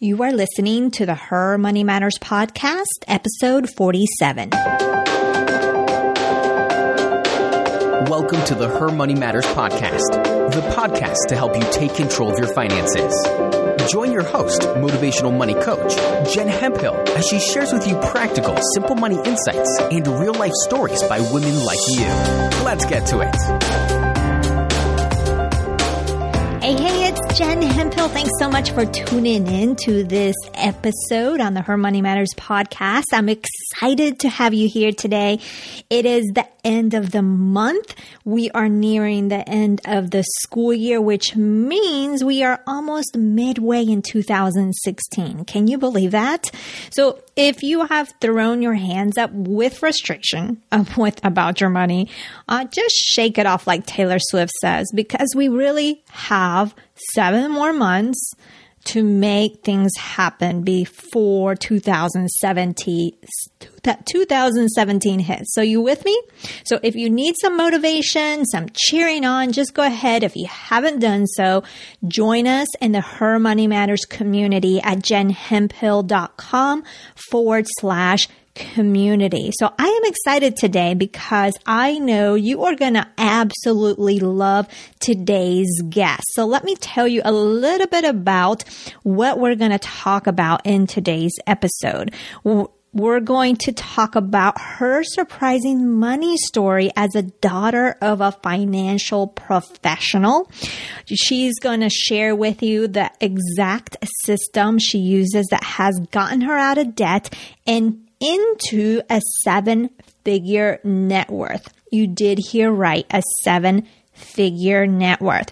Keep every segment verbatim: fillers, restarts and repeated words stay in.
You are listening to the Her Money Matters podcast, episode forty-seven. Welcome to the Her Money Matters podcast, the podcast to help you take control of your finances. Join your host, motivational money coach, Jen Hemphill, as she shares with you practical, simple money insights and real-life stories by women like you. Let's get to it. Hey, hey, it's Jen Hemphill. Thanks so much for tuning in to this episode on the Her Money Matters podcast. I'm excited to have you here today. It is the end of the month. We are nearing the end of the school year, which means we are almost midway in two thousand sixteen. Can you believe that? So if you have thrown your hands up with frustration with about your money, uh, just shake it off like Taylor Swift says, because we really have seven more months to make things happen before two thousand seventeen, two thousand seventeen hits. So you with me? So if you need some motivation, some cheering on, just go ahead. If you haven't done so, join us in the Her Money Matters community at jenhemphill.com forward slash community. So I am excited today because I know you are going to absolutely love today's guest. So let me tell you a little bit about what we're going to talk about in today's episode. We're going to talk about her surprising money story as a daughter of a financial professional. She's going to share with you the exact system she uses that has gotten her out of debt and into a seven-figure net worth. You did hear right, a seven-figure net worth.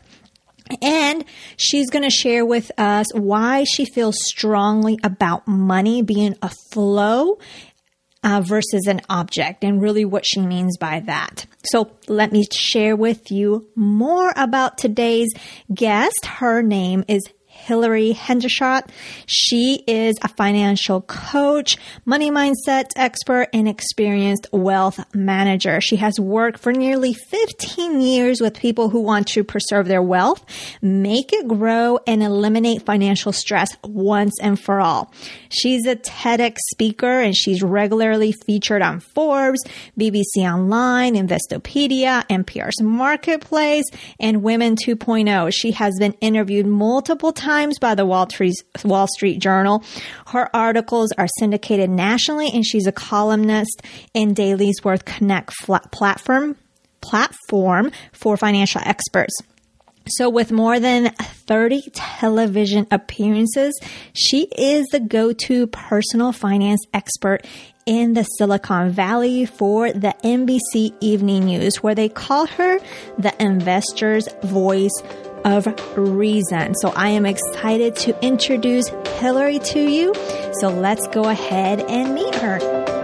And she's going to share with us why she feels strongly about money being a flow uh, versus an object, and really what she means by that. So let me share with you more about today's guest. Her name is Hilary Hendershot. She is a financial coach, money mindset expert, and experienced wealth manager. She has worked for nearly fifteen years with people who want to preserve their wealth, make it grow, and eliminate financial stress once and for all. She's a TEDx speaker, and she's regularly featured on Forbes, B B C Online, Investopedia, N P R's Marketplace, and Women two point oh. She has been interviewed multiple times by the Wall Street, Wall Street Journal. Her articles are syndicated nationally, and she's a columnist in Daily's Worth Connect platform, platform for financial experts. So with more than thirty television appearances, she is the go-to personal finance expert in the Silicon Valley for the N B C Evening News, where they call her the investor's voice of reason. So I am excited to introduce Hilary to you. So let's go ahead and meet her.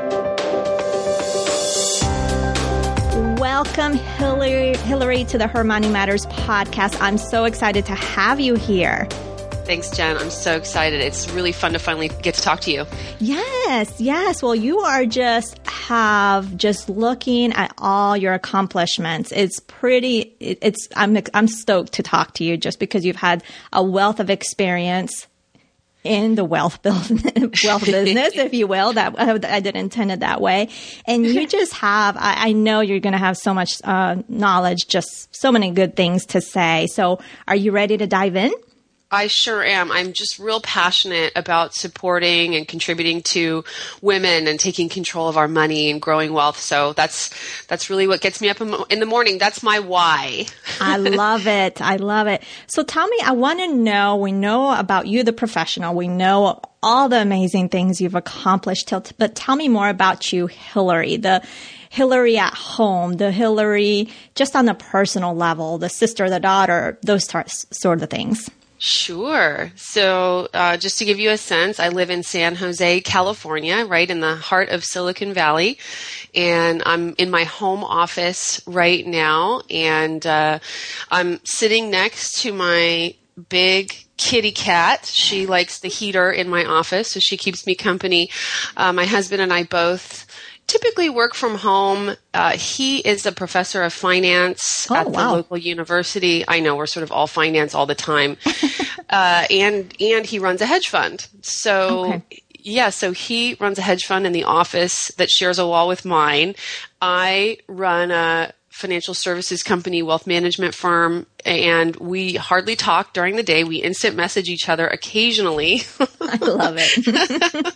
Welcome, Hilary, Hilary, to the Her Money Matters podcast. I'm so excited to have you here. Thanks, Jen. I'm so excited. It's really fun to finally get to talk to you. Yes, yes. Well, you are just have just looking at all your accomplishments. It's pretty. It, it's. I'm. I'm stoked to talk to you just because you've had a wealth of experience in the wealth business, wealth business, if you will. That I didn't intend it that way. And you just have. I, I know you're going to have so much uh, knowledge. Just so many good things to say. So, are you ready to dive in? I sure am. I'm just real passionate about supporting and contributing to women and taking control of our money and growing wealth. So that's that's really what gets me up in the morning. That's my why. I love it. I love it. So tell me, I want to know, we know about you, the professional. We know all the amazing things you've accomplished, but tell me more about you, Hilary, the Hilary at home, the Hilary just on the personal level, the sister, the daughter, those sort of things. Sure. So uh, just to give you a sense, I live in San Jose, California, right in the heart of Silicon Valley. And I'm in my home office right now. And uh, I'm sitting next to my big kitty cat. She likes the heater in my office, so she keeps me company. Uh, my husband and I both typically work from home. Uh, he is a professor of finance oh, at the wow. local university. I know we're sort of all finance all the time. uh, and, and he runs a hedge fund. So okay. yeah, so he runs a hedge fund in the office that shares a wall with mine. I run a financial services company, wealth management firm, and we hardly talk during the day. We instant message each other occasionally. I love it.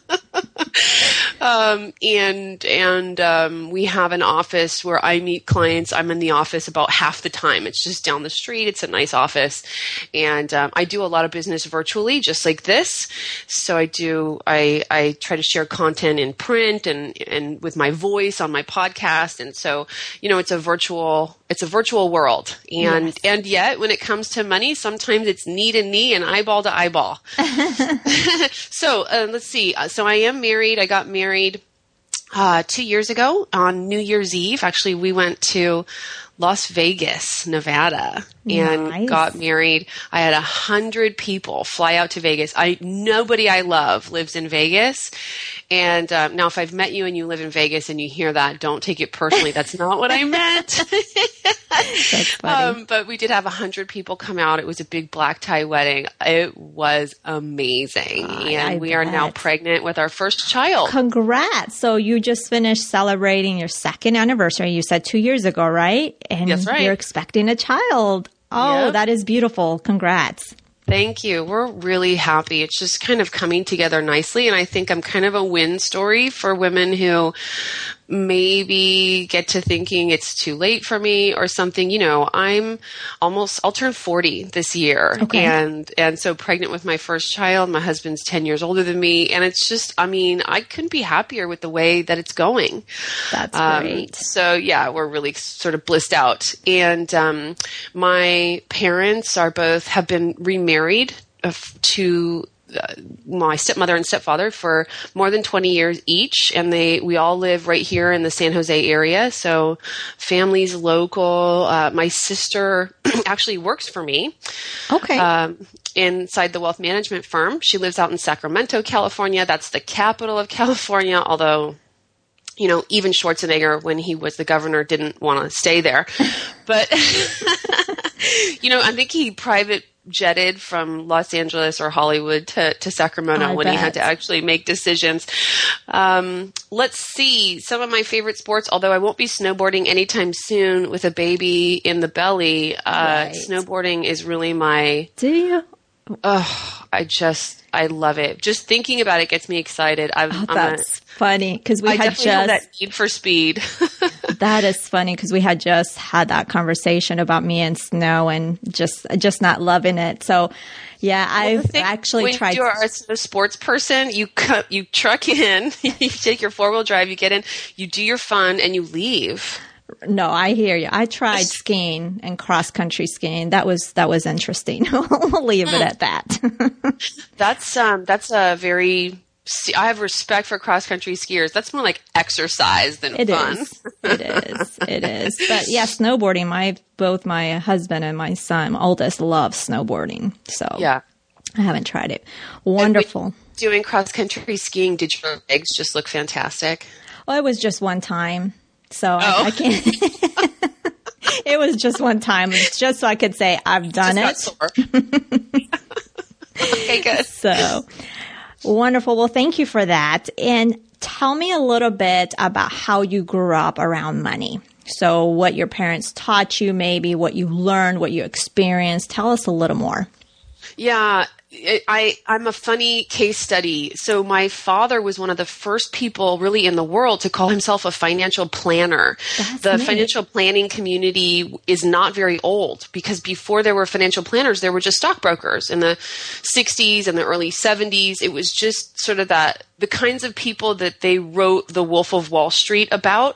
um, and and um, we have an office where I meet clients. I'm in the office about half the time. It's just down the street. It's a nice office. And um, I do a lot of business virtually, just like this. So I do, I, I try to share content in print and, and with my voice on my podcast. And so, you know, it's a virtual, it's a virtual world. And, yes. and yet when it comes to money, sometimes it's knee to knee and eyeball to eyeball. so uh, let's see. So I am married. I got married uh, two years ago on New Year's Eve. Actually, we went to Las Vegas, Nevada, and nice. got married. I had a hundred people fly out to Vegas. I nobody I love lives in Vegas. And um, now if I've met you and you live in Vegas and you hear that, don't take it personally. That's not what I meant. That's funny. Um, but we did have a hundred people come out. It was a big black tie wedding. It was amazing. Uh, and I we bet. are now pregnant with our first child. Congrats. So you just finished celebrating your second anniversary. You said two years ago, right? And That's right. You're expecting a child. Oh, yep. That is beautiful. Congrats. Thank you. We're really happy. It's just kind of coming together nicely. And I think I'm kind of a win story for women who maybe get to thinking it's too late for me or something. You know, I'm almost, I'll turn forty this year. Okay. And, and so pregnant with my first child, my husband's ten years older than me. And it's just, I mean, I couldn't be happier with the way that it's going. That's um, great. So yeah, we're really sort of blissed out. And, um, my parents are both, have been remarried uh, to Uh, my stepmother and stepfather for more than twenty years each. And they, we all live right here in the San Jose area. So family's local. Uh, my sister actually works for me. Okay. Um, inside the wealth management firm. She lives out in Sacramento, California. That's the capital of California. Although, you know, even Schwarzenegger, when he was the governor, didn't want to stay there. But, you know, I think he private jetted from Los Angeles or Hollywood to, to Sacramento I when bet. he had to actually make decisions. Um, let's see some of my favorite sports, although I won't be snowboarding anytime soon with a baby in the belly. Uh, right. Snowboarding is really my, Do you? oh, I just, I love it. Just thinking about it gets me excited. I'm, Oh, I'm that's a, funny because we I had definitely have just that need for speed. That is funny because we had just had that conversation about me and snow and just just not loving it. So, yeah, Well, I've thing, actually when tried. you are a sports person, you cut, you truck in, you take your four wheel drive, you get in, you do your fun, and you leave. No, I hear you. I tried skiing and cross country skiing. That was that was interesting. We'll leave it at that. That's um that's a very. I have respect for cross country skiers. That's more like exercise than It fun. is. It is. It is. But yeah, snowboarding. My both my husband and my son, oldest, love snowboarding. So Yeah. I haven't tried it. Wonderful. Doing cross country skiing, did your legs just look fantastic? Well, it was just one time, so Oh. I, I can't. It was just one time. It's just so I could say I've done Just it. got sore. Okay, good. So wonderful. Well, thank you for that. And tell me a little bit about how you grew up around money. So what your parents taught you, maybe what you learned, what you experienced. Tell us a little more. Yeah. I, I'm a funny case study. So my father was one of the first people really in the world to call himself a financial planner. That's the neat. financial planning community is not very old because before there were financial planners, there were just stockbrokers in the sixties and the early seventies. It was just sort of that, the kinds of people that they wrote The Wolf of Wall Street about,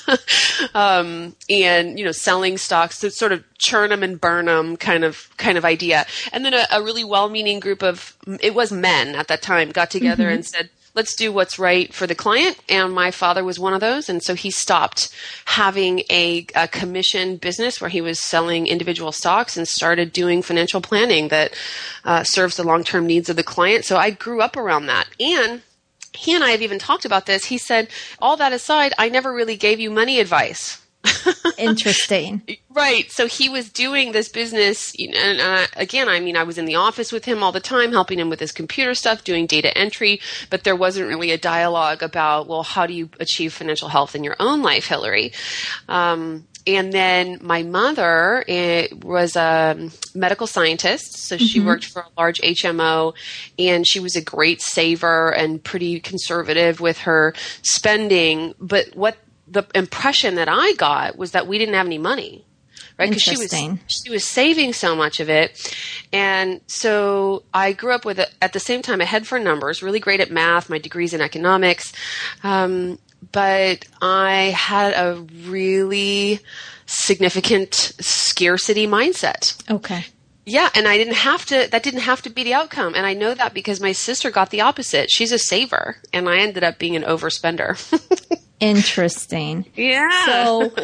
um, and, you know, selling stocks to sort of churn them and burn them kind of, kind of idea. And then a, a really well-meaning group of, it was men at that time, got together mm-hmm. and said, let's do what's right for the client. And my father was one of those. And so he stopped having a, a commission business where he was selling individual stocks and started doing financial planning that uh, serves the long-term needs of the client. So I grew up around that. And he and I have even talked about this. He said, all that aside, I never really gave you money advice. Interesting. Right. So he was doing this business. And uh, again, I mean, I was in the office with him all the time, helping him with his computer stuff, doing data entry. But there wasn't really a dialogue about, well, how do you achieve financial health in your own life, Hillary? Um, and then my mother it was a medical scientist. So she mm-hmm. worked for a large H M O, and she was a great saver and pretty conservative with her spending. But what the impression that I got was that we didn't have any money, right? Because she was she was saving so much of it, and so I grew up with a, at the same time a head for numbers, really great at math. My degree's in economics, um, but I had a really significant scarcity mindset. Okay. Yeah, and I didn't have to, that didn't have to be the outcome. And I know that because my sister got the opposite. She's a saver, and I ended up being an overspender. Interesting. Yeah. So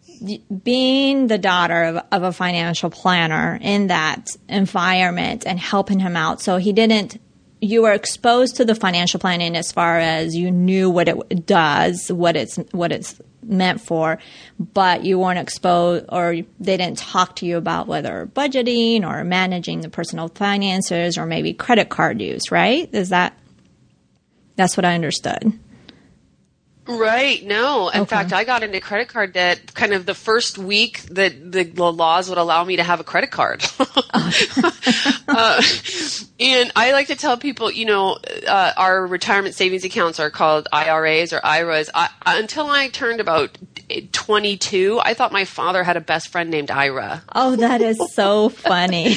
being the daughter of, of a financial planner in that environment and helping him out, so he didn't, you were exposed to the financial planning as far as you knew what it does, what it's, what it's meant for, but you weren't exposed, or they didn't talk to you about whether budgeting or managing the personal finances or maybe credit card use, right? Is that, that's what I understood. Right. No. In okay. fact, I got into credit card debt kind of the first week that the laws would allow me to have a credit card. uh, and I like to tell people, you know, uh, our retirement savings accounts are called I R As or I R As. I, until I turned about twenty-two, I thought my father had a best friend named Ira. Oh, that is so funny.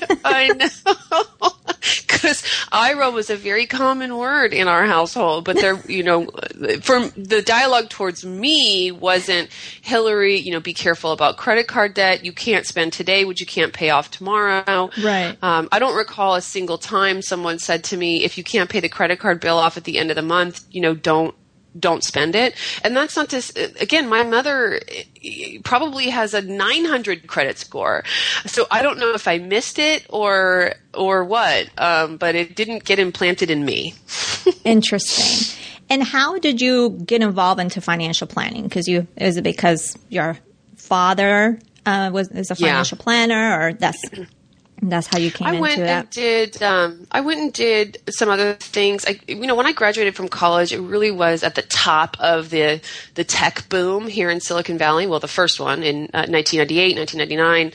I know. Because Ira was a very common word in our household, but there, you know, from the dialogue towards me wasn't, Hillary, you know, be careful about credit card debt. You can't spend today what you can't pay off tomorrow. Right. Um, I don't recall a single time someone said to me, if you can't pay the credit card bill off at the end of the month, you know, don't. don't spend it. And that's not this, again, my mother probably has a nine hundred credit score. So I don't know if I missed it or, or what, um, but it didn't get implanted in me. Interesting. And how did you get involved into financial planning? Because you, is it because your father uh, was is a financial yeah. planner, or that's That's how you came I into went that? And did, um, I went and did some other things. I, you know, when I graduated from college, it really was at the top of the the tech boom here in Silicon Valley. Well, the first one in uh, nineteen ninety-eight, nineteen ninety-nine.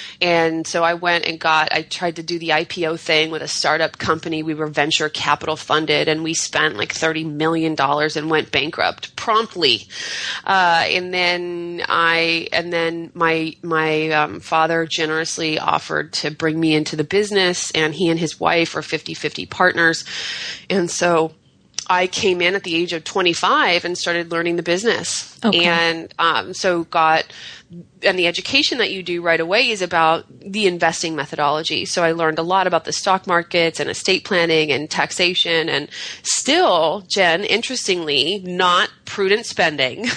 And so I went and got, I tried to do the I P O thing with a startup company. We were venture capital funded, and we spent like thirty million dollars and went bankrupt promptly. Uh, and then I, and then my, my um, father generously offered to bring me into the business, and he and his wife are fifty-fifty partners. And so I came in at the age of twenty-five and started learning the business. Okay. And um, so got, and the education that you do right away is about the investing methodology. So I learned a lot about the stock markets and estate planning and taxation, and still, Jen, interestingly, not prudent spending,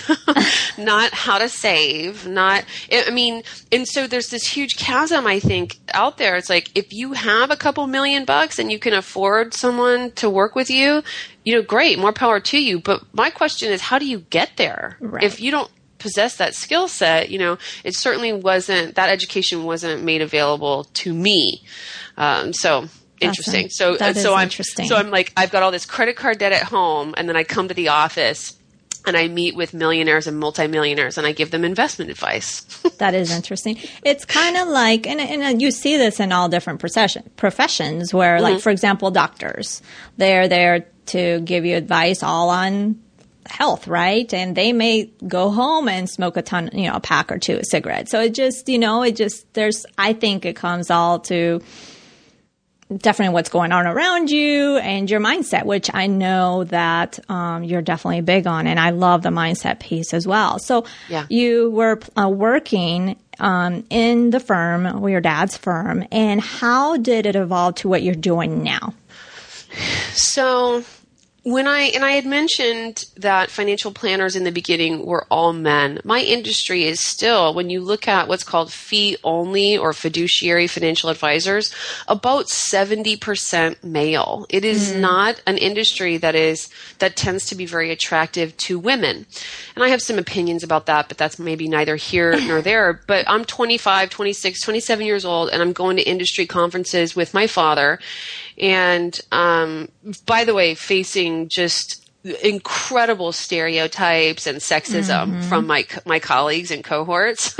not how to save, not, I mean, and so there's this huge chasm, I think, out there. It's like, if you have a couple million bucks and you can afford someone to work with you, you know, great, more power to you. But my question is, how do you get there? Right. If you don't possess that skill set, you know, it certainly wasn't, that education wasn't made available to me. Um, so interesting. That's so, that so I'm, interesting. so I'm like, I've got all this credit card debt at home, and then I come to the office and I meet with millionaires and multimillionaires, and I give them investment advice. That is interesting. It's kind of like, and, and you see this in all different profession, professions where, mm-hmm. like, for example, doctors, they're there to give you advice all on health, right? And they may go home and smoke a ton, you know, a pack or two of cigarettes. So it just, you know, it just, there's, I think it comes all to definitely what's going on around you and your mindset, which I know that um, you're definitely big on. And I love the mindset piece as well. So yeah. you were uh, working um, in the firm, or your dad's firm, and how did it evolve to what you're doing now? So when I, and I had mentioned that financial planners in the beginning were all men. My industry is still, when you look at what's called fee only or fiduciary financial advisors, about seventy percent male. It is mm. not an industry that is, that tends to be very attractive to women. And I have some opinions about that, but that's maybe neither here nor there. But I'm twenty-five, twenty-six, twenty-seven years old, and I'm going to industry conferences with my father. And, um, by the way, facing just incredible stereotypes and sexism mm-hmm. from my, my colleagues and cohorts.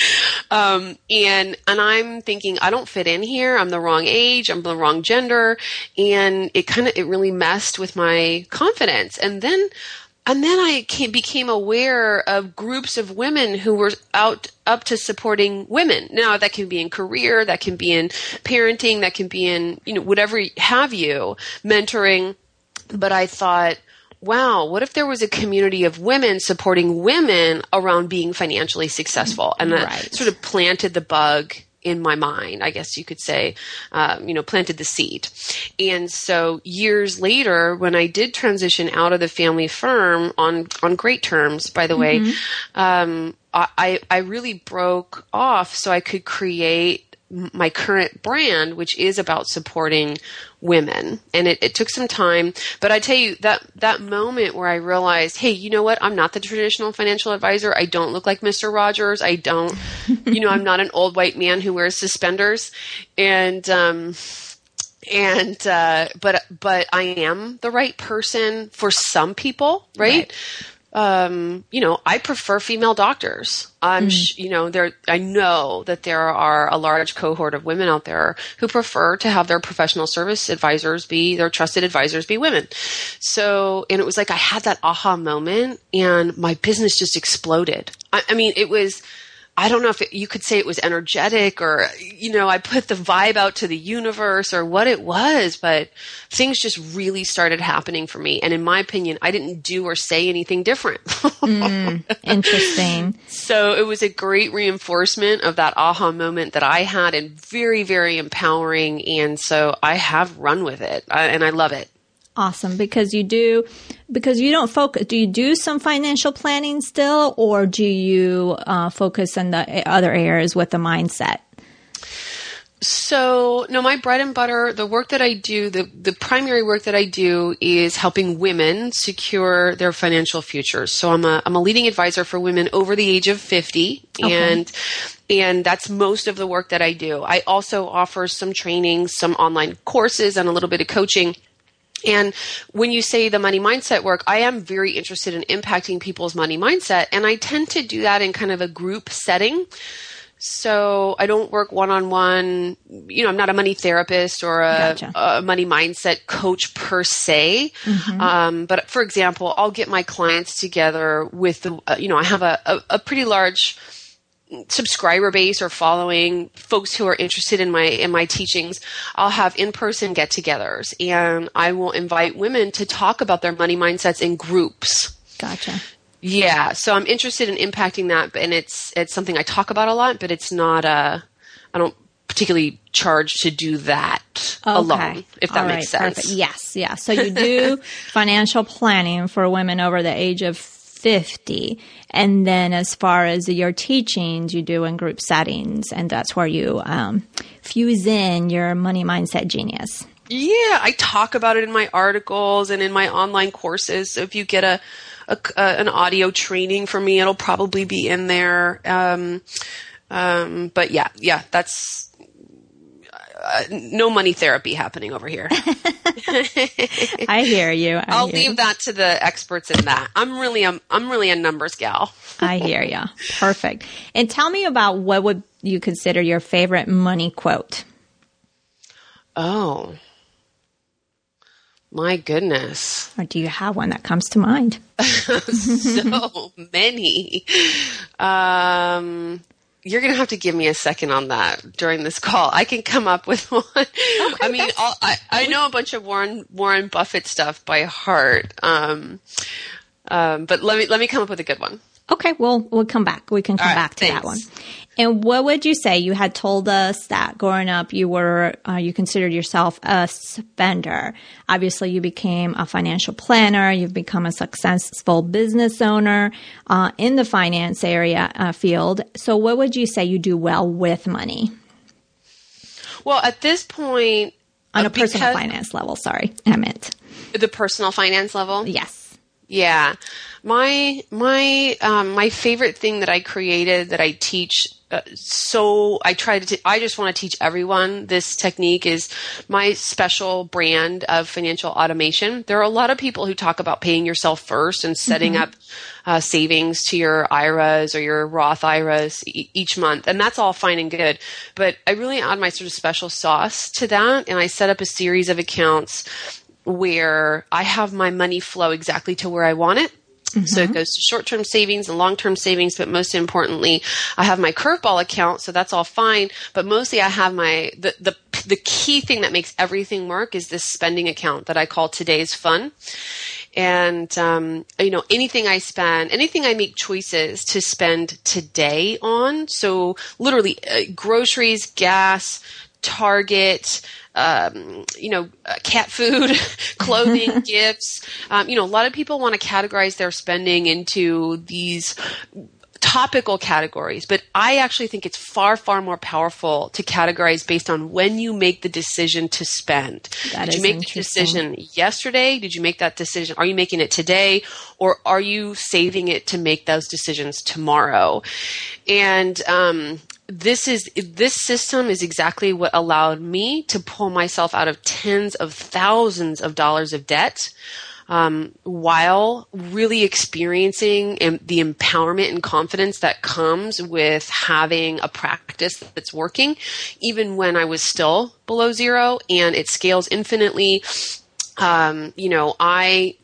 um, and, and I'm thinking, I don't fit in here. I'm the wrong age. I'm the wrong gender. And it kind of, it really messed with my confidence. And then And then I came, became aware of groups of women who were out up to supporting women. Now that can be in career, that can be in parenting, that can be in, you know, whatever have you, mentoring. But I thought, wow, what if there was a community of women supporting women around being financially successful? And that right. sort of planted the bug in my mind, I guess you could say, um, you know, planted the seed. And so years later, when I did transition out of the family firm on, on great terms, by the mm-hmm. way, um, I, I really broke off so I could create my current brand, which is about supporting women. And it, it took some time, but I tell you that, that moment where I realized, hey, you know what? I'm not the traditional financial advisor. I don't look like Mister Rogers. I don't, you know, I'm not an old white man who wears suspenders. And, um, and, uh, but, but I am the right person for some people, right? right. Um, you know, I prefer female doctors. I'm, mm. sh- you know, there, I know that there are a large cohort of women out there who prefer to have their professional service advisors be, their trusted advisors be women. So, and it was like I had that aha moment and my business just exploded. I, I mean, it was, I don't know if it, you could say it was energetic or, you know, I put the vibe out to the universe or what it was, but things just really started happening for me. And in my opinion, I didn't do or say anything different. mm, interesting. So it was a great reinforcement of that aha moment that I had and very, very empowering. And so I have run with it I, and I love it. Awesome. Because you do, because you don't focus, do you do some financial planning still, or do you uh, focus on the other areas with the mindset? So, no, my bread and butter, the work that I do, the, the primary work that I do is helping women secure their financial futures. So I'm a, I'm a leading advisor for women over the age of fifty. Okay. And And that's most of the work that I do. I also offer some training, some online courses, and a little bit of coaching. And when you say the money mindset work, I am very interested in impacting people's money mindset. And I tend to do that in kind of a group setting. So I don't work one-on-one, you know, I'm not a money therapist or a, gotcha. a money mindset coach per se. Mm-hmm. Um, but for example, I'll get my clients together with, the, uh, you know, I have a, a, a pretty large subscriber base or following, folks who are interested in my in my teachings. I'll have in-person get-togethers, and I will invite women to talk about their money mindsets in groups. Gotcha. Yeah, so I'm interested in impacting that, and it's it's something I talk about a lot, but it's not a I don't particularly charge to do that okay. alone, if that All makes right, sense. Perfect. Yes, yeah. So you do financial planning for women over the age of fifty. And then as far as your teachings, you do in group settings, and that's where you um, fuse in your money mindset genius. Yeah, I talk about it in my articles and in my online courses. So if you get a, a, a an audio training from me, it'll probably be in there. Um, um, but yeah, yeah, that's uh, no money therapy happening over here. I hear you. I I'll hear leave you. that to the experts in that. I'm really a, I'm really a numbers gal. I hear you. Perfect. And tell me about what would you consider your favorite money quote? Oh, my goodness. Or do you have one that comes to mind? So many. Um, You're going to have to give me a second on that during this call. I can come up with one. Okay, I mean, I'll, I I know a bunch of Warren Warren Buffett stuff by heart, um, um, but let me let me come up with a good one. Okay, well, we'll come back. We can come All right, back to thanks. that one. And what would you say? You had told us that growing up, you were uh, you considered yourself a spender. Obviously, you became a financial planner. You've become a successful business owner uh, in the finance area uh, field. So, what would you say you do well with money Well, at this point, on uh, a personal because- finance level? Sorry, I meant the personal finance level. yes. Yeah. My my um, my favorite thing that I created that I teach. Uh, so I try to. T- I just want to teach everyone this technique is my special brand of financial automation. There are a lot of people who talk about paying yourself first and setting mm-hmm. up uh, savings to your I R As or your Roth I R As e- each month, and that's all fine and good. But I really add my sort of special sauce to that, and I set up a series of accounts where I have my money flow exactly to where I want it. Mm-hmm. So it goes to short-term savings and long-term savings, but most importantly, I have my curveball account, so that's all fine. But mostly I have my, the, the, the key thing that makes everything work is this spending account that I call Today's Fun. And, um, you know, anything I spend, anything I make choices to spend today on, so literally uh, groceries, gas, Target, um, you know, uh, cat food, clothing, gifts. Um, you know, a lot of people want to categorize their spending into these topical categories, but I actually think it's far, far more powerful to categorize based on when you make the decision to spend. That Did is you make the decision yesterday? Did you make that decision? Are you making it today? Or are you saving it to make those decisions tomorrow? And, um, This is this system is exactly what allowed me to pull myself out of tens of thousands of dollars of debt, um, while really experiencing em- the empowerment and confidence that comes with having a practice that's working, even when I was still below zero, and it scales infinitely. Um, you know, I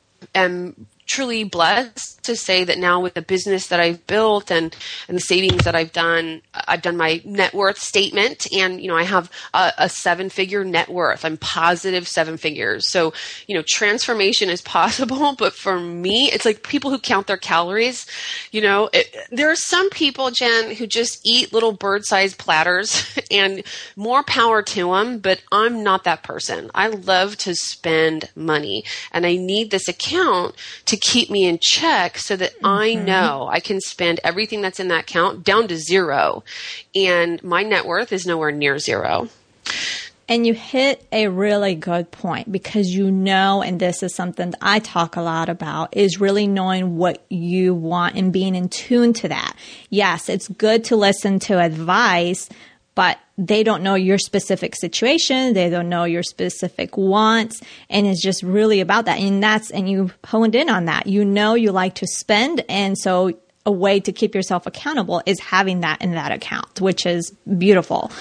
am truly blessed to say that now with the business that I've built and, and the savings that I've done, I've done my net worth statement, and, you know, I have a, a seven figure net worth. I'm positive seven figures. So, you know, transformation is possible, but for me, it's like people who count their calories, you know, it, there are some people, Jen, who just eat little bird-sized platters, and more power to them, but I'm not that person. I love to spend money, and I need this account to keep me in check so that mm-hmm. I know I can spend everything that's in that account down to zero, and my net worth is nowhere near zero. And you hit a really good point, because you know, and this is something that I talk a lot about, is really knowing what you want and being in tune to that. Yes, it's good to listen to advice, but they don't know your specific situation. They don't know your specific wants. And it's just really about that. And that's, and you honed in on that. You know, you like to spend. And so a way to keep yourself accountable is having that in that account, which is beautiful.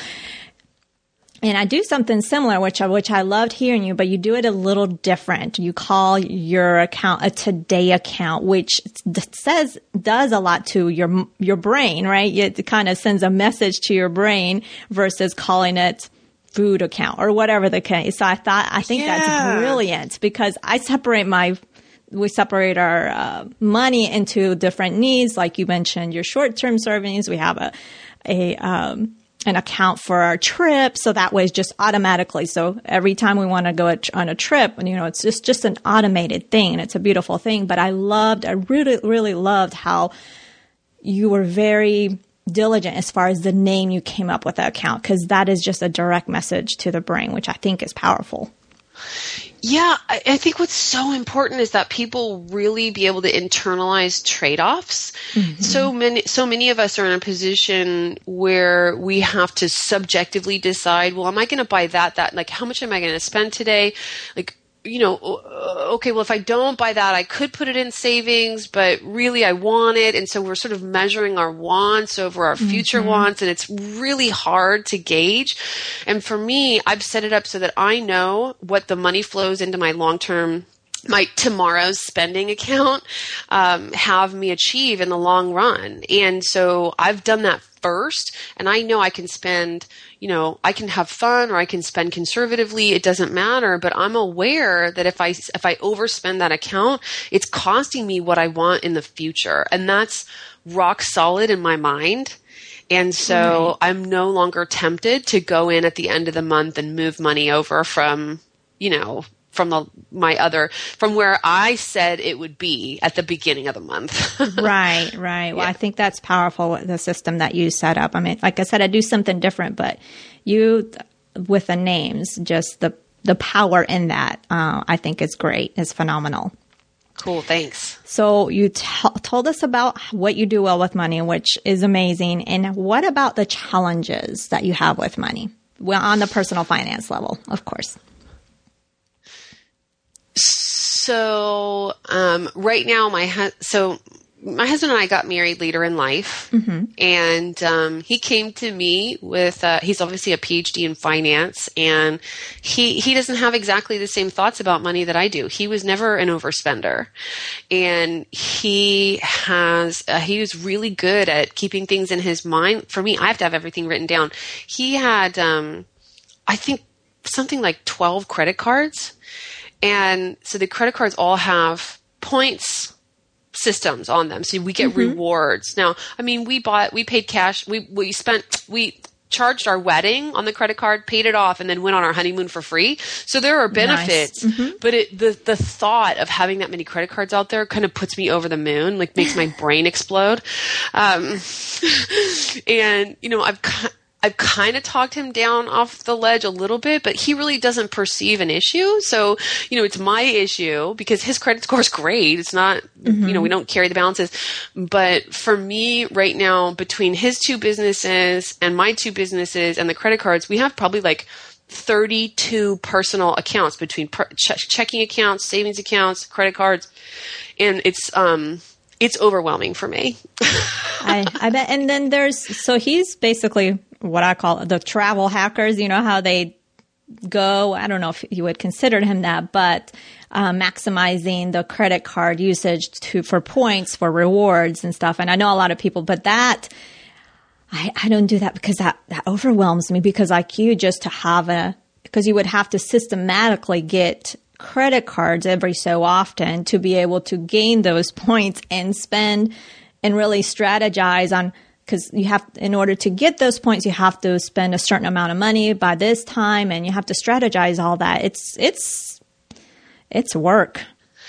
And I do something similar, which I, which I loved hearing you, but you do it a little different. You call your account a today account, which says, does a lot to your, your brain, right? It kind of sends a message to your brain versus calling it food account or whatever the case. So I thought, I think yeah. that's brilliant, because I separate my, we separate our uh, money into different needs. Like you mentioned, your short-term savings. We have a, a, um, an account for our trip. So that way it's just automatically. So every time we want to go on a trip, and, you know, it's just, just an automated thing, and it's a beautiful thing. But I loved, I really, really loved how you were very diligent as far as the name you came up with the account, because that is just a direct message to the brain, which I think is powerful. Yeah, I, I think what's so important is that people really be able to internalize trade-offs. Mm-hmm. So many, so many of us are in a position where we have to subjectively decide, well, am I going to buy that, that, like, how much am I going to spend today? Like, you know, okay, well, if I don't buy that, I could put it in savings, but really I want it. And so we're sort of measuring our wants over our future mm-hmm. wants, and it's really hard to gauge. And for me, I've set it up so that I know what the money flows into my long-term my tomorrow's spending account um, have me achieve in the long run. And so I've done that first, and I know I can spend, you know, I can have fun or I can spend conservatively. It doesn't matter, but I'm aware that if I, if I overspend that account, it's costing me what I want in the future. And that's rock solid in my mind. And so right. I'm no longer tempted to go in at the end of the month and move money over from, you know, from the, my other, from where I said it would be at the beginning of the month. Right, right. Well, yeah. I think that's powerful, the system that you set up. I mean, like I said, I do something different, but you, with the names, just the, the power in that, uh, I think is great, is phenomenal. Cool, thanks. So you t- told us about what you do well with money, which is amazing. And what about the challenges that you have with money? Well, on the personal finance level, of course. So, um, right now, my, hu- so my husband and I got married later in life, mm-hmm. and, um, he came to me with, uh, he's obviously a P H D in finance, and he, he doesn't have exactly the same thoughts about money that I do. He was never an overspender, and he has, uh, he was really good at keeping things in his mind. For me, I have to have everything written down. He had, um, I think something like twelve credit cards. And so the credit cards all have points systems on them. So we get mm-hmm. rewards. Now, I mean, we bought, we paid cash. We, we spent, we charged our wedding on the credit card, paid it off, and then went on our honeymoon for free. So there are benefits, nice. mm-hmm. but it, the, the thought of having that many credit cards out there kind of puts me over the moon, like makes my brain explode. Um, and, you know, I've I've kind of talked him down off the ledge a little bit, but he really doesn't perceive an issue. So, you know, it's my issue because his credit score is great. It's not, mm-hmm. you know, we don't carry the balances. But for me right now, between his two businesses and my two businesses and the credit cards, we have probably like thirty-two personal accounts between per- ch- checking accounts, savings accounts, credit cards. And it's, um, it's overwhelming for me. I, I bet. And then there's, so he's basically what I call the travel hackers. You know how they go, I don't know if you would consider him that, but uh, maximizing the credit card usage to for points, for rewards and stuff. And I know a lot of people, but that, I, I don't do that because that, that overwhelms me because like you just to have a, because you would have to systematically get credit cards every so often to be able to gain those points and spend and really strategize on, because you have, in order to get those points, you have to spend a certain amount of money by this time and you have to strategize all that. It's, it's, it's work.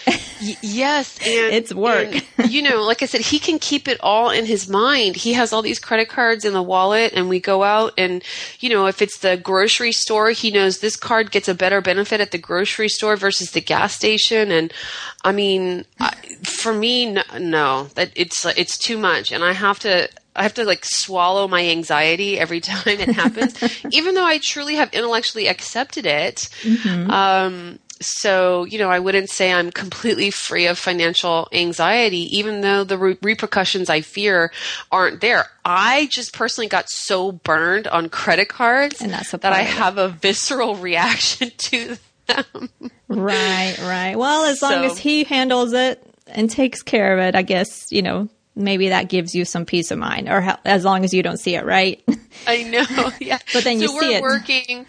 Y- yes. And it's work. And, you know, like I said, he can keep it all in his mind. He has all these credit cards in the wallet and we go out and, you know, if it's the grocery store, he knows this card gets a better benefit at the grocery store versus the gas station. And I mean, I, for me, no, no, that it's, it's too much. And I have to, I have to like swallow my anxiety every time it happens, even though I truly have intellectually accepted it. Mm-hmm. Um, So, you know, I wouldn't say I'm completely free of financial anxiety, even though the re- repercussions I fear aren't there. I just personally got so burned on credit cards and that's that I have a visceral reaction to them. Right, right. Well, as long so, as he handles it and takes care of it, I guess, you know, maybe that gives you some peace of mind, or how, as long as you don't see it, right? I know, yeah. But then you so see it. So we're working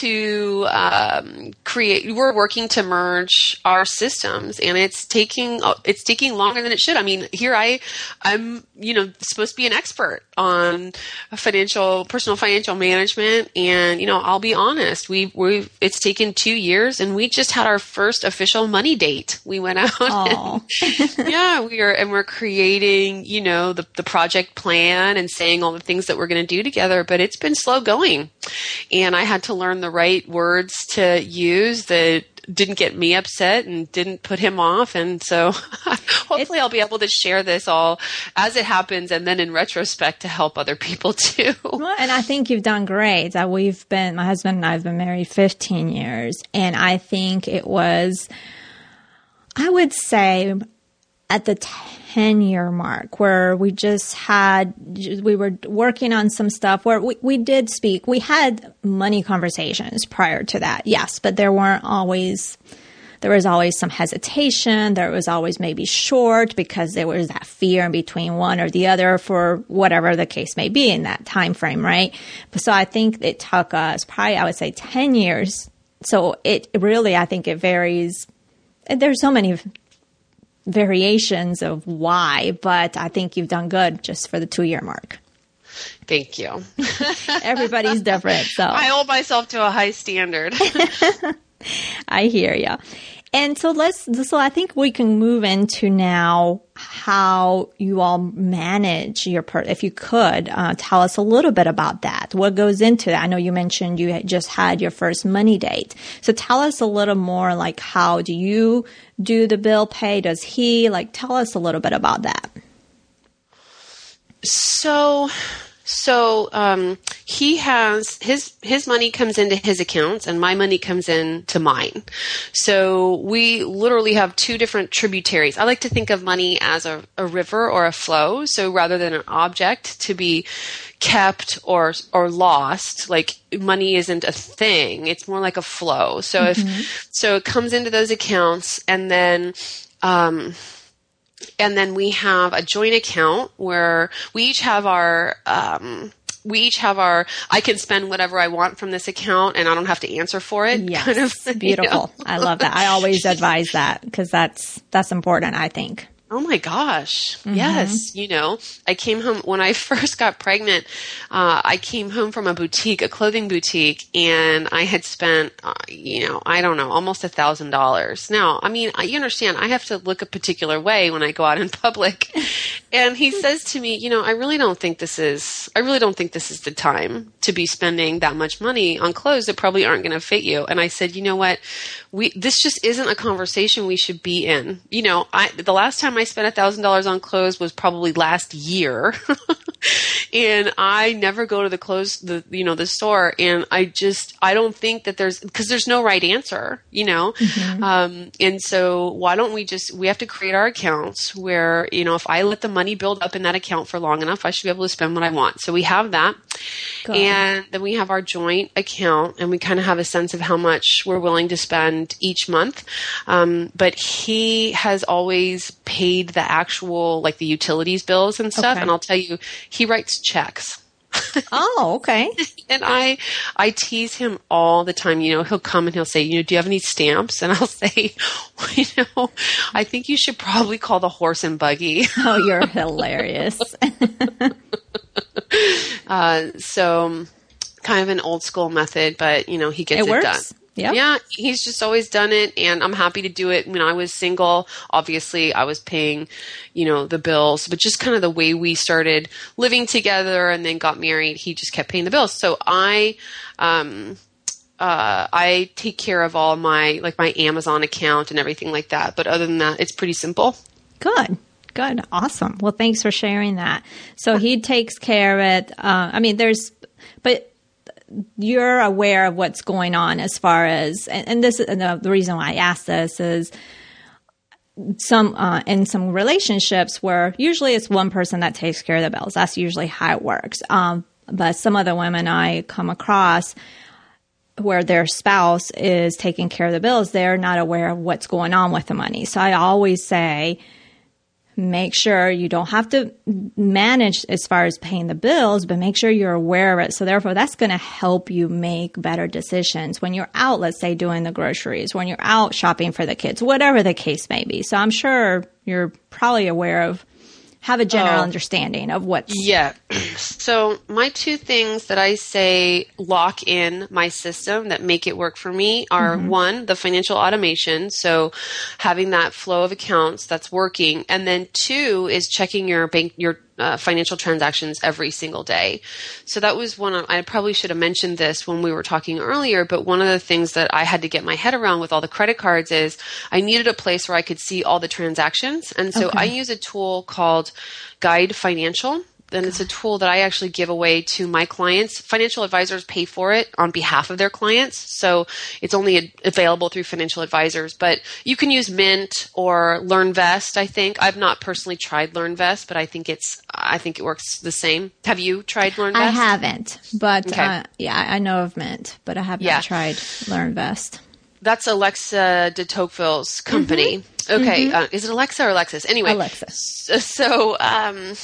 to um, create. We're working to merge our systems, and it's taking it's taking longer than it should. I mean, here I, I'm you know supposed to be an expert on financial, personal financial management, and you know I'll be honest, we we it's taken two years, and we just had our first official money date. We went out, and, yeah, we are, and we're creating you know the the project plan and saying all the things that we're going to do together. But it's been slow going, and I had to learn the right words to use that didn't get me upset and didn't put him off. And so hopefully it's, I'll be able to share this all as it happens and then in retrospect to help other people too. Well, and I think you've done great. Uh, we've been, my husband and I have been married fifteen years. And I think it was, I would say at the ten year mark where we just had, we were working on some stuff where we, we did speak. We had money conversations prior to that. Yes, but there weren't always, there was always some hesitation. There was always maybe short because there was that fear in between one or the other for whatever the case may be in that time frame, right? So I think it took us probably, I would say, ten years. So it really, I think it varies. There's so many variations of why, but I think you've done good just for the two-year mark. Thank you. Everybody's different. So I hold myself to a high standard. I hear you. And so let's, so I think we can move into now how you all manage your, per- if you could, uh, tell us a little bit about that. What goes into that? I know you mentioned you had just had your first money date. So tell us a little more, like, how do you do the bill pay? Does he? Like, tell us a little bit about that. So, so um, he has his his money comes into his accounts, and my money comes in to mine. So we literally have two different tributaries. I like to think of money as a, a river or a flow. So rather than an object to be kept or or lost, like money isn't a thing. It's more like a flow. So mm-hmm. if so, it comes into those accounts, and then. Um, And then we have a joint account where we each have our, um, we each have our, I can spend whatever I want from this account and I don't have to answer for it. Yes. Kind of, beautiful. You know? I love that. I always advise that because that's, that's important, I think. Oh my gosh. Mm-hmm. Yes. You know, I came home when I first got pregnant. Uh, I came home from a boutique, a clothing boutique, and I had spent, uh, you know, I don't know, almost a thousand dollars. Now, I mean, I, you understand, I have to look a particular way when I go out in public. And he says to me, you know, I really don't think this is, I really don't think this is the time to be spending that much money on clothes that probably aren't going to fit you. And I said, you know what? We, this just isn't a conversation we should be in. You know, I, the last time I spent a thousand dollars on clothes was probably last year. And I never go to the clothes, the, you know, the store. And I just, I don't think that there's, because there's no right answer, you know? Mm-hmm. Um, and so why don't we just, we have to create our accounts where, you know, if I let the money build up in that account for long enough, I should be able to spend what I want. So we have that. Good. And then we have our joint account, and we kind of have a sense of how much we're willing to spend each month. Um, but he has always paid the actual, like the utilities bills and stuff. Okay. And I'll tell you, he writes checks. Oh, okay. And I, I tease him all the time. You know, he'll come and he'll say, you know, do you have any stamps? And I'll say, well, you know, I think you should probably call the horse and buggy. Oh, you're hilarious. uh, so kind of an old school method, but you know, he gets it, it works. done. Yep. Yeah, he's just always done it, and I'm happy to do it. When I was single, obviously I was paying, you know, the bills, but just kind of the way we started living together and then got married, he just kept paying the bills. So I, um, uh, I take care of all my, like my Amazon account and everything like that. But other than that, it's pretty simple. Good. Good. Awesome. Well, thanks for sharing that. So he takes care of it. Uh, I mean, there's, but you're aware of what's going on as far as, and, and this, and the, the reason why I asked this is some, uh, in some relationships where usually it's one person that takes care of the bills. That's usually how it works. Um, but some other women I come across where their spouse is taking care of the bills, they're not aware of what's going on with the money. So I always say, make sure you don't have to manage as far as paying the bills, but make sure you're aware of it. So therefore, that's going to help you make better decisions when you're out, let's say, doing the groceries, when you're out shopping for the kids, whatever the case may be. So I'm sure you're probably aware of, have a general oh, understanding of what's... Yeah. So my two things that I say lock in my system that make it work for me are mm-hmm. one, the financial automation. So having that flow of accounts that's working. And then two is checking your bank, your uh, financial transactions every single day. So that was one of, I probably should have mentioned this when we were talking earlier, but one of the things that I had to get my head around with all the credit cards is I needed a place where I could see all the transactions. And so okay. I use a tool called Guide Financial. And it's a tool that I actually give away to my clients. Financial advisors pay for it on behalf of their clients. So it's only a- available through financial advisors. But you can use Mint or LearnVest, I think. I've not personally tried LearnVest, but I think it's I think it works the same. Have you tried LearnVest? I haven't. But okay. uh, yeah, I know of Mint, but I have not yeah. tried LearnVest. That's Alexa de Tocqueville's company. Mm-hmm. Okay. Mm-hmm. Uh, is it Alexa or Alexis? Anyway. Alexa. So, um,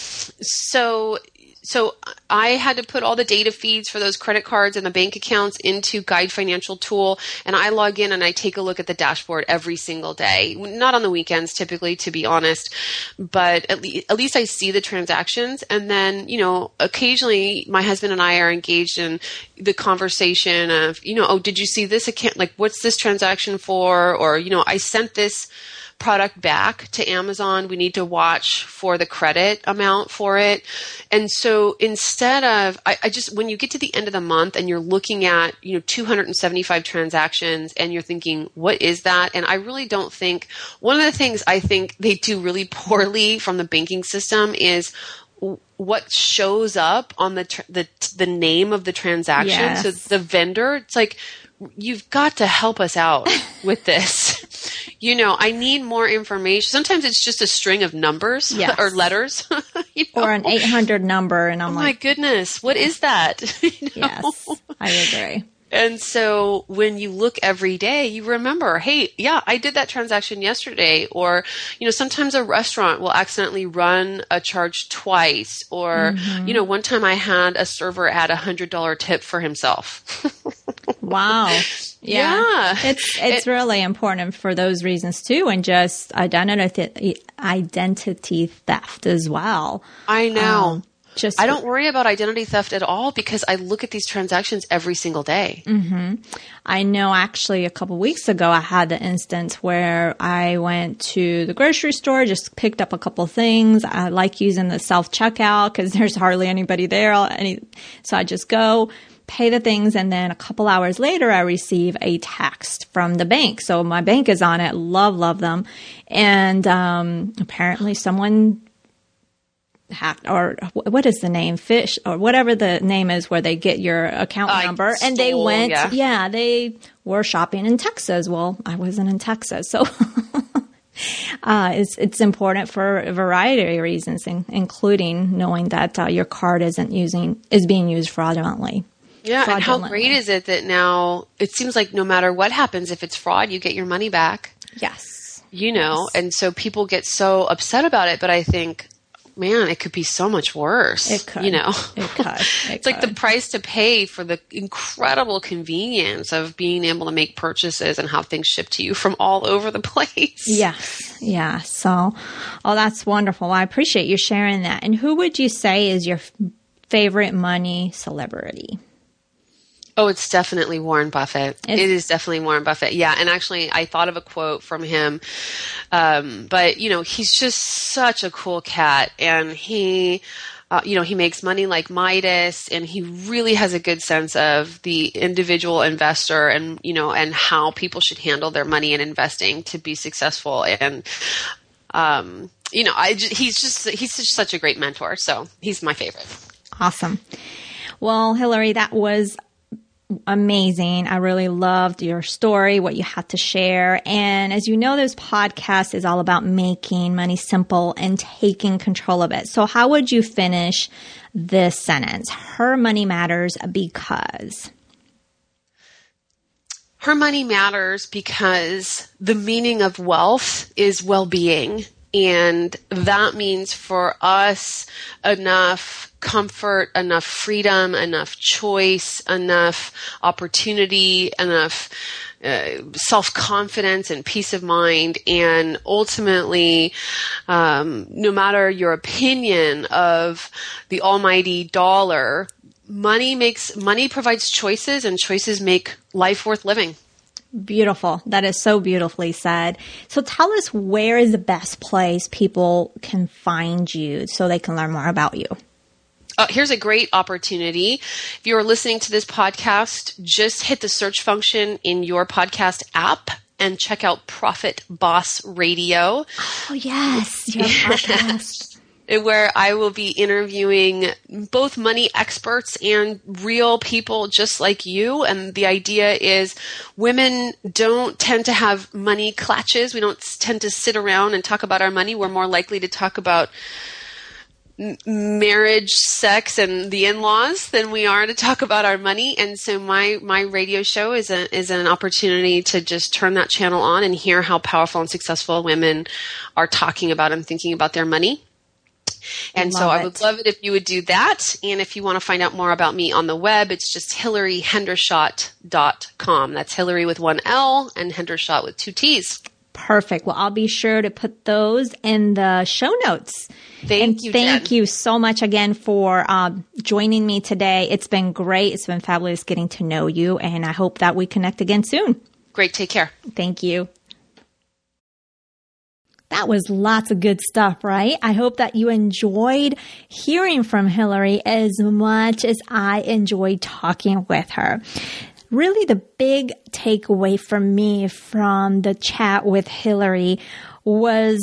so, so I had to put all the data feeds for those credit cards and the bank accounts into Guide Financial Tool. And I log in and I take a look at the dashboard every single day. Not on the weekends, typically, to be honest. But at, le- at least I see the transactions. And then, you know, occasionally my husband and I are engaged in the conversation of, you know, oh, did you see this account? Like, what's this transaction for? Or, you know, I sent this product back to Amazon. We need to watch for the credit amount for it. And so instead of, I, I just, when you get to the end of the month and you're looking at, you know, two hundred seventy-five transactions and you're thinking, what is that? And I really don't think, one of the things I think they do really poorly from the banking system is what shows up on the, tr- the, the name of the transaction. Yes. So the vendor, it's like, you've got to help us out with this. You know, I need more information. Sometimes it's just a string of numbers yes. or letters. You know? Or an eight hundred number. And I'm oh like, my goodness, what is that? You know? Yes, I agree. And so when you look every day, you remember, hey, yeah, I did that transaction yesterday. Or, you know, sometimes a restaurant will accidentally run a charge twice. Or, mm-hmm. you know, one time I had a server add a one hundred dollars tip for himself. Wow. Yeah. yeah. It's it's it, really important for those reasons too, and just identity identity theft as well. I know. Um, just I don't worry about identity theft at all because I look at these transactions every single day. Mm-hmm. I know actually a couple of weeks ago I had the instance where I went to the grocery store, just picked up a couple of things. I like using the self-checkout because there's hardly anybody there. Any, so I just go, pay the things, and then a couple hours later, I receive a text from the bank. So my bank is on it. Love, love them. And um, apparently someone hacked, or what is the name? Fish, or whatever the name is where they get your account uh, number. stole, and they went, yeah. yeah, they were shopping in Texas. Well, I wasn't in Texas. So uh, it's, it's important for a variety of reasons, in, including knowing that uh, your card isn't using, is being used fraudulently. Yeah, and how great is it that now it seems like no matter what happens, if it's fraud, you get your money back. Yes. You know, yes. And so people get so upset about it, but I think, man, it could be so much worse. It could. You know, it could. It it's could. like the price to pay for the incredible convenience of being able to make purchases and have things shipped to you from all over the place. Yes. Yeah. So, oh, that's wonderful. I appreciate you sharing that. And who would you say is your f- favorite money celebrity? Oh, it's definitely Warren Buffett. It's, it is definitely Warren Buffett. Yeah. And actually, I thought of a quote from him. Um, but, you know, he's just such a cool cat. And he, uh, you know, he makes money like Midas. And he really has a good sense of the individual investor and, you know, and how people should handle their money and investing to be successful. And, um, you know, I, he's just, he's just such a great mentor. So he's my favorite. Awesome. Well, Hillary, that was amazing. I really loved your story, what you had to share. And as you know, this podcast is all about making money simple and taking control of it. So how would you finish this sentence? Her money matters because... Her money matters because the meaning of wealth is well-being. And that means for us enough comfort, enough freedom, enough choice, enough opportunity, enough uh, self-confidence and peace of mind. And ultimately, um, no matter your opinion of the almighty dollar, money makes money provides choices, and choices make life worth living. Beautiful. That is so beautifully said. So tell us, where is the best place people can find you so they can learn more about you? Uh, here's a great opportunity. If you're listening to this podcast, just hit the search function in your podcast app and check out Profit Boss Radio. Oh, yes. Your podcast. Where I will be interviewing both money experts and real people just like you. And the idea is women don't tend to have money clutches. We don't tend to sit around and talk about our money. We're more likely to talk about m- marriage, sex, and the in-laws than we are to talk about our money. And so my, my radio show is a, is an opportunity to just turn that channel on and hear how powerful and successful women are talking about and thinking about their money. And love so I it. would love it if you would do that. And if you want to find out more about me on the web, it's just hillary hendershot dot com. That's Hillary with one L and Hendershot with two T's. Perfect. Well, I'll be sure to put those in the show notes. Thank and you, Thank Jen. you so much again for um, joining me today. It's been great. It's been fabulous getting to know you, and I hope that we connect again soon. Great. Take care. Thank you. That was lots of good stuff, right? I hope that you enjoyed hearing from Hillary as much as I enjoyed talking with her. Really, the big takeaway for me from the chat with Hillary was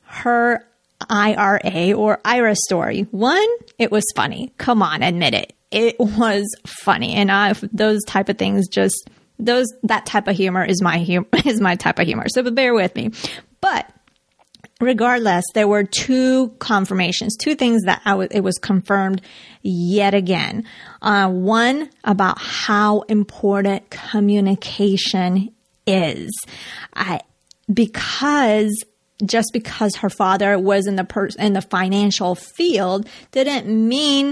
her I R A or I R A story. One, it was funny. Come on, admit it. It was funny. And I, those type of things just, those, that type of humor is my humor, is my type of humor. So bear with me. But regardless, there were two confirmations, two things that I w- it was confirmed yet again. Uh, one about how important communication is. I, because just because her father was in the per- in the financial field didn't mean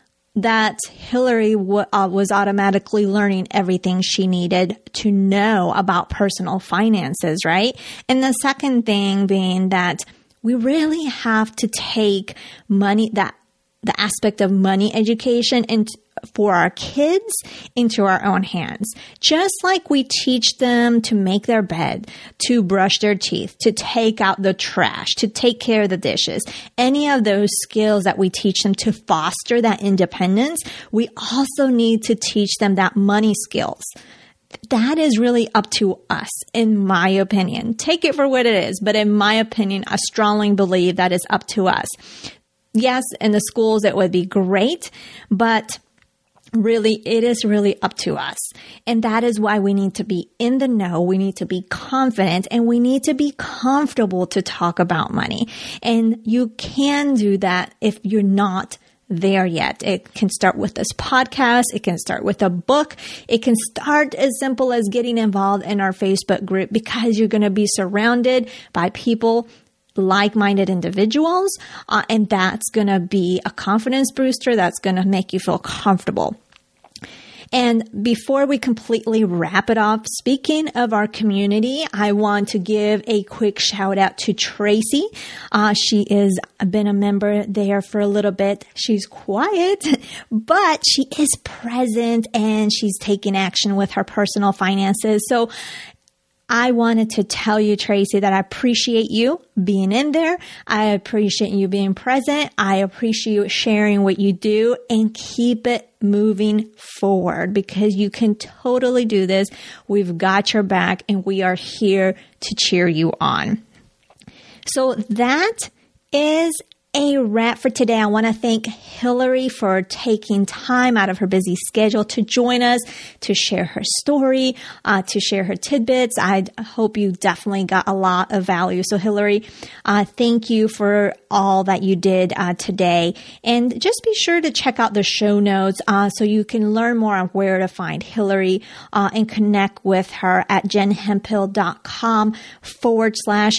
that Hillary w- uh, was automatically learning everything she needed to know about personal finances, right? And the second thing being that we really have to take money, that the aspect of money education and for our kids into our own hands. Just like we teach them to make their bed, to brush their teeth, to take out the trash, to take care of the dishes, any of those skills that we teach them to foster that independence, we also need to teach them that money skills. That is really up to us, in my opinion. Take it for what it is, but in my opinion, I strongly believe that is up to us. Yes, in the schools it would be great, but really, it is really up to us. And that is why we need to be in the know. We need to be confident and we need to be comfortable to talk about money. And you can do that if you're not there yet. It can start with this podcast. It can start with a book. It can start as simple as getting involved in our Facebook group, because you're going to be surrounded by people, like-minded individuals, uh, and that's going to be a confidence booster. That's going to make you feel comfortable. And before we completely wrap it up, speaking of our community, I want to give a quick shout out to Tracy. Uh, she has been a member there for a little bit. She's quiet, but she is present and she's taking action with her personal finances. So I wanted to tell you, Tracy, that I appreciate you being in there. I appreciate you being present. I appreciate you sharing what you do, and keep it moving forward, because you can totally do this. We've got your back and we are here to cheer you on. So that is a wrap for today. I want to thank Hillary for taking time out of her busy schedule to join us, to share her story, uh, to share her tidbits. I hope you definitely got a lot of value. So Hillary, uh, thank you for all that you did uh, today. And just be sure to check out the show notes uh, so you can learn more on where to find Hillary uh, and connect with her at jenhemphill.com forward slash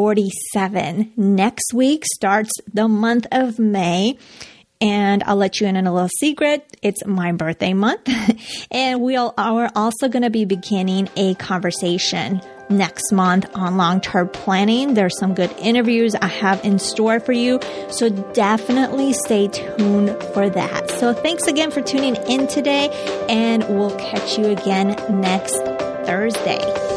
47. Next week starts the month of May, and I'll let you in on a little secret. It's my birthday month, and we are also going to be beginning a conversation next month on long-term planning. There's some good interviews I have in store for you, so definitely stay tuned for that. So thanks again for tuning in today, and we'll catch you again next Thursday.